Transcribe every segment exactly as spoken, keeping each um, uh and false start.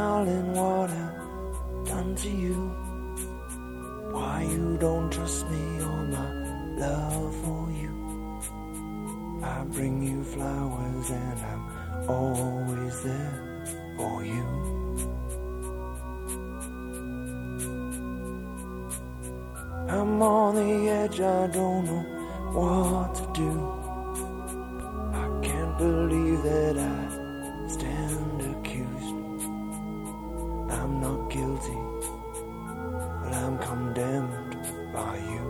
darling, what I've done to you. Why you don't trust me or my love for you. I bring you flowers and I'm always there for you. I'm on the edge, I don't know what to do. I can't believe that I stand accused. I'm not guilty, but I'm condemned by you.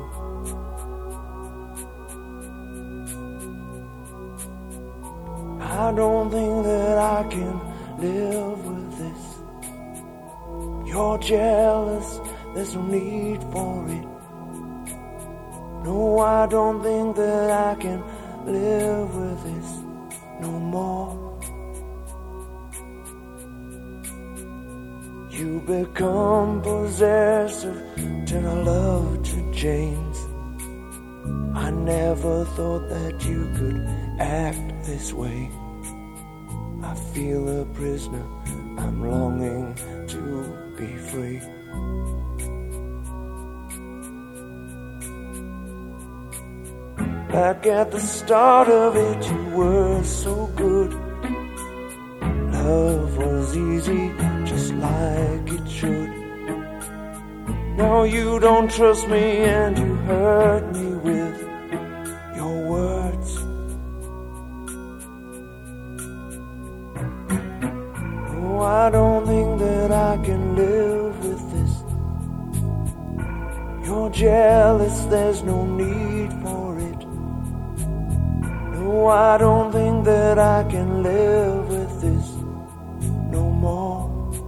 I don't think that I can live with this. You're jealous, there's no need for it. No, I don't think that I can live with this no more. You become possessive, turn our love to chains. I never thought that you could act this way. I feel a prisoner, I'm longing to be free. Back at the start of it, you were so good. Love was easy, just like it should. Now you don't trust me and you hurt me with your words. Oh, I don't think that I can live with this. You're jealous, there's no need for it. No, I don't think that I can live with this no more.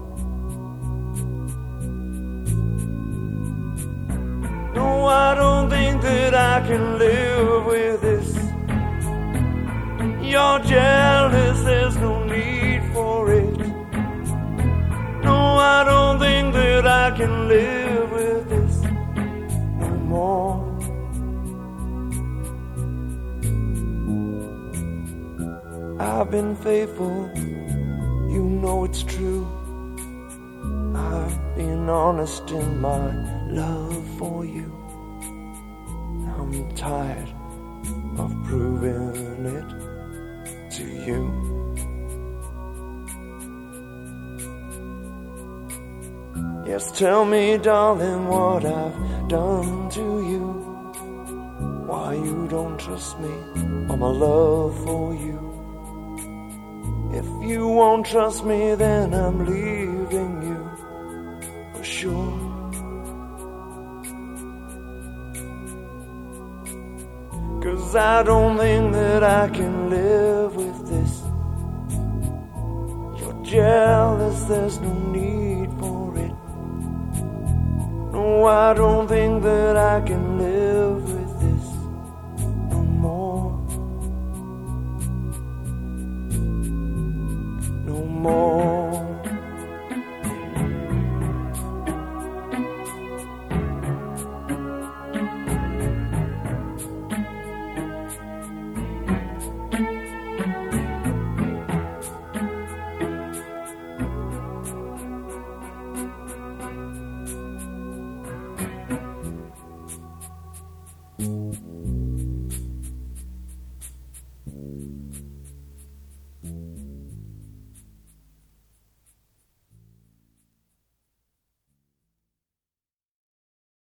No, I don't think that I can live with this. You're jealous, there's no need for it. No, I don't think that I can live with this no more. I've been faithful, you know it's true. I've been honest in my love for you. I'm tired of proving it to you. Yes, tell me, darling, what I've done to you. Why you don't trust me or my love for you. If you won't trust me, then I'm leaving you for sure. Cause I don't think that I can live with this. You're jealous, there's no need for it. No, I don't think that I can live with this no more. No more. Mm-hmm.